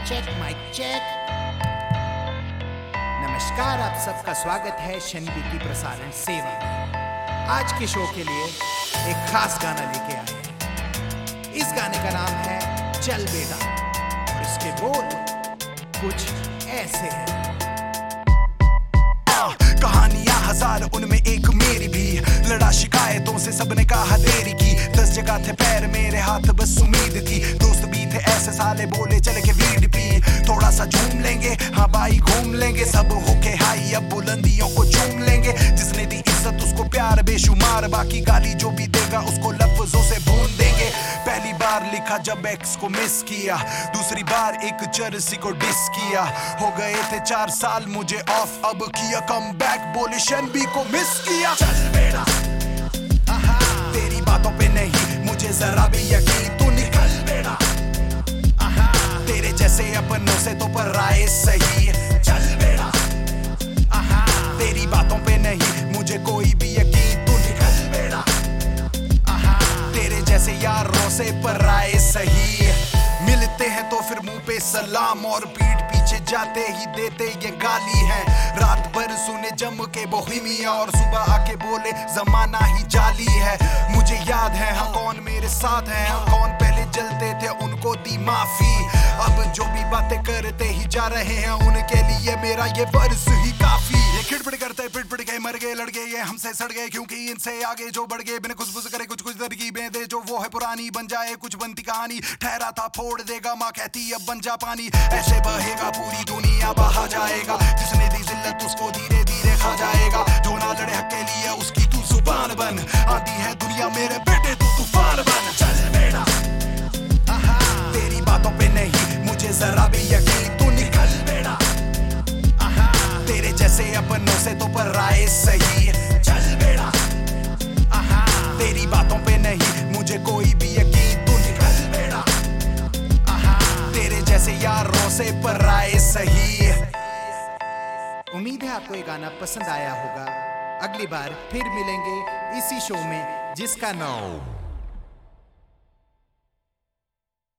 Mic check. नमस्कार, आप सबका स्वागत है शनिबी की प्रसारण सेवा में। आज के शो के लिए एक खास गाना लेके आए हैं। इस गाने का नाम है चल बेटा और इसके बोल कुछ ऐसे हैं। कहानियां हजार उनमें एक मेरी भी, लड़ा शिकायतों से सबने कहा देरी की। 10 जगह थे पैर मेरे हाथ बस उम्मीद थी। दोस्त भी थे ऐसे साले बोले चले के VDP थोड़ा सा झूम लेंगे, हाँ भाई घूम लेंगे। सब होके हाई अब बुलंदियों को झूम लेंगे। जिसने दी इज्जत उसको प्यार बेशुमार, बाकी गाली जो भी देगा उसको लफ्जों से भून देंगे। पहली बार लिखा जब एक्स को मिस किया, दूसरी बार एक जर्सी को डिस किया। हो गए थे 4 साल मुझे ऑफ, अब किया कम बैक, बोले शनबी को मिस किया। चल बेटा तेरी बातों पे नहीं मुझे जरा भी यकीन, तू निकल बेटा तेरे जैसे अपनों से तो पर राय सही। चल बेटा तेरी बातों पे नहीं मुझे कोई भी यकीन, तू निकल बेटा तेरे जैसे यारों से पर राय सही। मिलते हैं तो फिर मुंह पे सलाम और पीठ पीछे जाते ही देते ये गाली है। रात भर सुने जम के बोहिमिया और सुबह आके बोले जमाना ही जाली है। मुझे याद है हाँ कौन मेरे साथ है, हाँ कौन पहले जलते थे उनको दी माफी। अब जो भी बातें करते ही जा रहे हैं उनके लिए मेरा ये वर्ष ही काफी। ये खिड़पिड़ करते पिटपिट के मर गए लड़ गए, ये हमसे सड़ गए क्योंकि इनसे आगे जो बढ़ गए। बिना खुशबुश करे कुछ कुछ तरकीबें दे जो वो है पुरानी, बन जाए कुछ बनती कहानी। ठहरा था फोड़ देगा माँ कहती अब बन जा पानी। ऐसे बहेगा पूरी दुनिया बहा जाएगा, जिसने दी जिल्लत उसको धीरे धीरे खा जाएगा। जो ना लड़े हक के लिए उसकी तू जुबान बन, आती है दुनिया मेरे बेटे तू तूफान बन। चल बेटा तेरी बातों पे नहीं मुझे जरा भी यकीन, तू निकल बेटा तेरे जैसे अपनों से तो पर राय सही। चल बेटा तेरी बातों पे नहीं मुझे कोई भी यकीन, तू निकल बेटा तेरे जैसे यारों से पर राय सही। उम्मीद है आपको ये गाना पसंद आया होगा। अगली बार फिर मिलेंगे इसी शो में जिसका नाम